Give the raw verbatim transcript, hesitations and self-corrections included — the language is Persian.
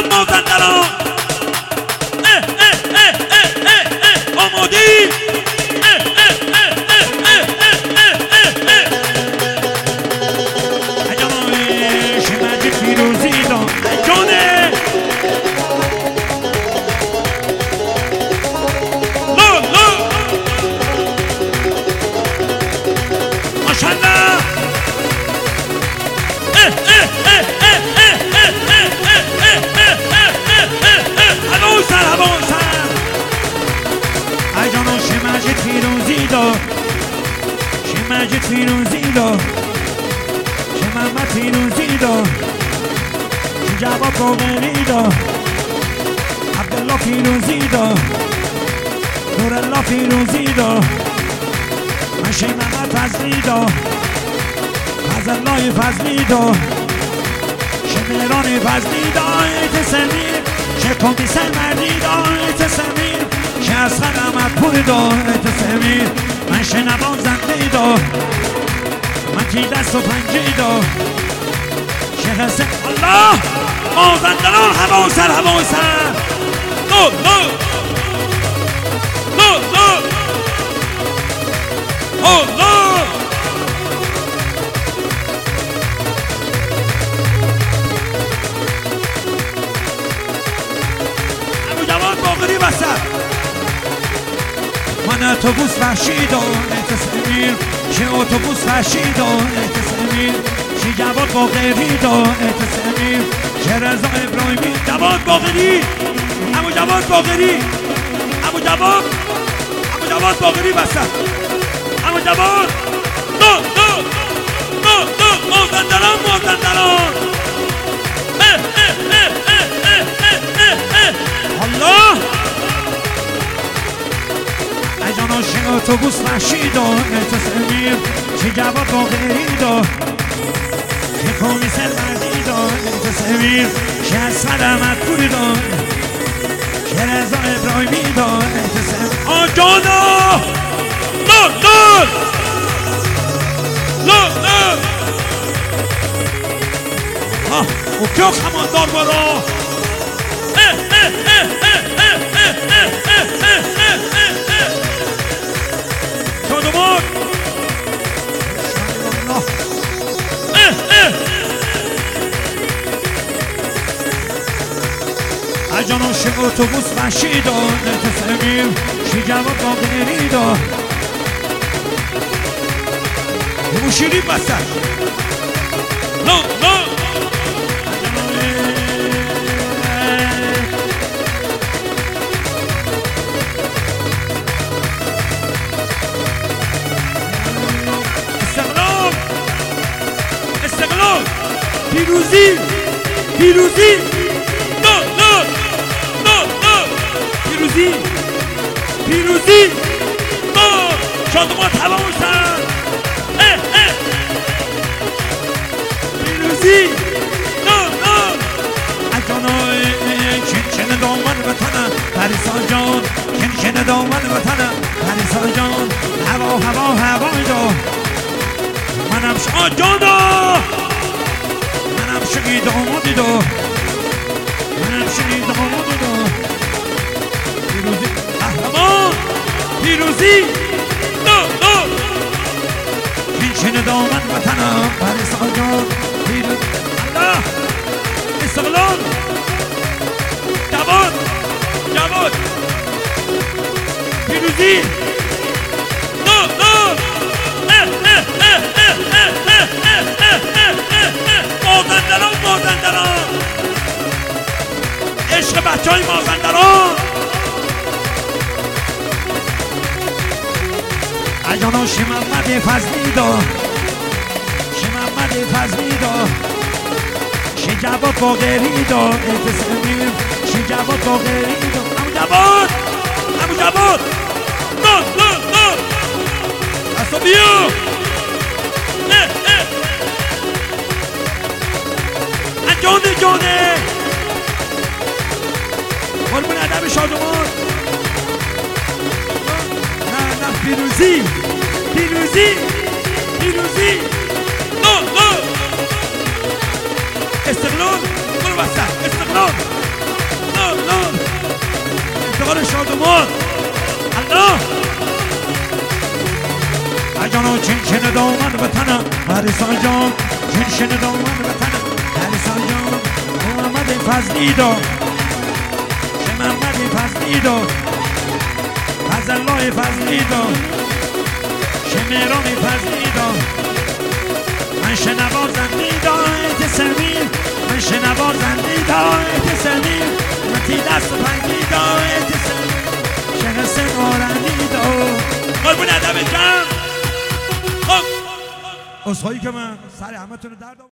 مازندران مازندران اه اه اه اه اه اه آمادی اه اه اه اه اه اه اه اه اجانای شمجی فیروزی دان اجانه لو لو ماشالله اه اه اه اه اه اه اه هوا سر هوا سر ای جانو شمجید فیروزی دار شمجید فیروزی دار شممت فیروزی دار جواب باقری دار عبدالله فیروزی دار نورالله فیروزی دار من شممت فضلی دار فضلای فضلی دار شمران فضلی دار تسلیم شه کمیسر مردی دار سمیر شه از خدمت پور دار سمیر من شه نوازنده دار من کی دست و پنجه دار شه حسن الله مازندران هوا سر هوا سر لو لو لو لو لو لو باقری وسط من اتوبوس وحشی دارم سمیر چه اتوبوس وحشی دارم سمیر چه جواد باقری دارم سمیر چه رضا ابراهیمی جواد باقری امو جواد باقری امو جواد امو جواد باقری وسط امو جواد دو دو دو دو مازندران مازندران اه اه اه اه اه اه اه الله ای جانا شه اتوبوس وحشی دار سمیر چه جواد باقری دار چه کمیسر مردی دار سمیر چه از خدمت پوری دار چه رضا ابراهیمی دار سمیر آ جانا لو لو لو لو آه او کیو خماندار برا شادمان اجانو شه اتوبوس وحشی دار سمیر شی جواد باقری دار موشیری بسر لو لو پیروزی پیروزی نو نو نو نو پیروزی پیروزی نو شادمان تمام سر اه اه پیروزی نو نو اجانای چنچن دامن وطنم پریسا جان چنچن دامن وطنم پریسا جان هوا هوا هوا دار منم شما جانا منم شگید آمادی دار منم شگید آمادی دار پیروزی قهرمان پیروزی نو نو چنچن دامن وطنم پریسا جان پیروزی الله استقلال جواد جواد پیروزی نو نو مازندران مازندران عشق بچه های مازندران اجانا شممد فضلی دار شممد فضلی دار شی جواد باقری دار سمیر شی جواد باقری دار امو جواد امو جواد نو نو نو اصلا بیو جانه جانه قربون ادب شادمان نه نه پیروزی پیروزی پیروزی نو نو استقلال برو وسط استقلال چنچن دامن وطنم پریسان جان چنچن دامن وطنم پریسان جان محمد فضلی دار محمد فضلی دار فضلای فضلی دار شمران فضلی دار من شنوازندی دایت سمیر من شنوازندی دایت سمیر من تی دست پنگی دایت سمیر شنس مارندی دار قربون ادب جمع. خب اصخایی که من سر همه تون درد